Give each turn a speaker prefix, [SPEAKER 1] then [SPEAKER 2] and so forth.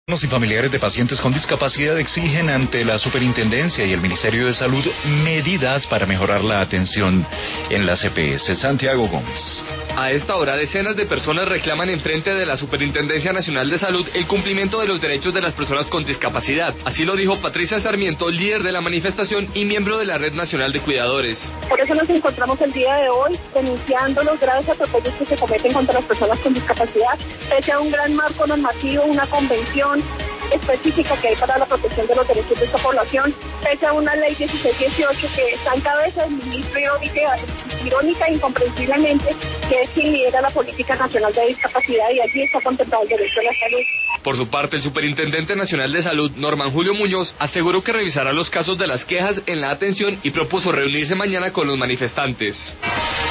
[SPEAKER 1] Y familiares de pacientes con discapacidad exigen ante la Superintendencia y el Ministerio de Salud medidas para mejorar la atención en las EPS. Santiago Gómez.
[SPEAKER 2] A esta hora, decenas de personas reclaman enfrente de la Superintendencia Nacional de Salud el cumplimiento de los derechos de las personas con discapacidad. Así lo dijo Patricia Sarmiento, líder de la manifestación y miembro de la Red Nacional de Cuidadores.
[SPEAKER 3] Por eso nos encontramos el día de hoy denunciando los graves atropellos que se cometen contra las personas con discapacidad, pese a un gran marco normativo, una convención específica que hay para la protección de los derechos de esta población, pese a una ley 1618 que está en cabeza del ministro irónica e incomprensiblemente, que es quien lidera la política nacional de discapacidad, y allí está contemplado el derecho a la salud.
[SPEAKER 2] Por su parte, el Superintendente Nacional de Salud, Norman Julio Muñoz, aseguró que revisará los casos de las quejas en la atención y propuso reunirse mañana con los manifestantes.